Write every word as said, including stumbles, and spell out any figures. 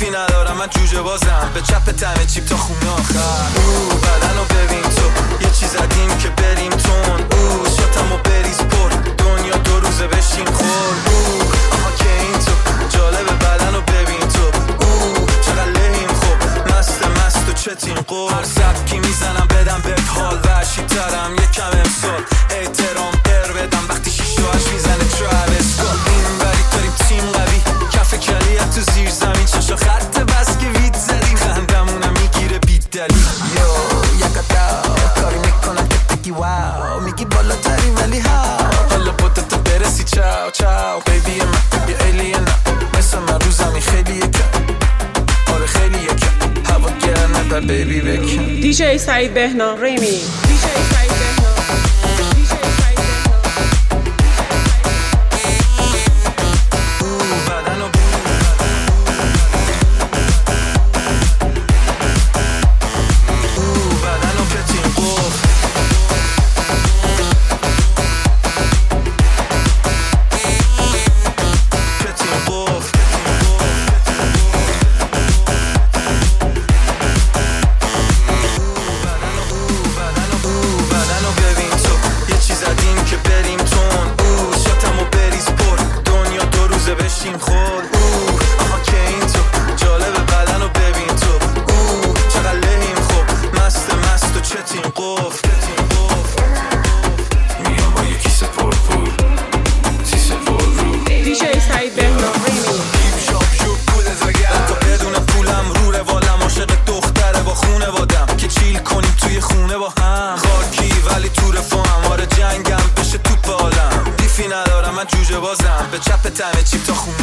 بیفی ندارم من جوجه بازم، به چپ تمه چیپ تا خونه آخر. او بدنو ببین تو یه چیز عدیم که بریم تون، او شاتمو بریز پر دنیا دو روزه بشیم خور. او آها که این تو جالب بدنو ببین تو، او چقدر لحیم خوب مست مست و چتین قول. هر سبکی میزنم بدم بهت حال وحشی ترم یکم امسال، احترام پر بدم وقتی شیش و هشت میزنه تراویس اسکات. این بری داریم تیم قوی کف کلیت تو زیر زمین، چشا خط بس که وید زدیم خندمونم میگیره بید دلیل. یو یکتا کاری میکنم که بگی واو، میگی بالاتری ولی هاو، حالا بودتا برسی چاو چاو بیبی من یه ایلین مثل من رو زمین خیلی یکم، آره خیلی یکم هوا گرمه بر بیبی بکن. دیجی سعید بهنام ریمی، دیجی سعید بهنام. جوجه بازم به چپ تمه چیپ تا خونه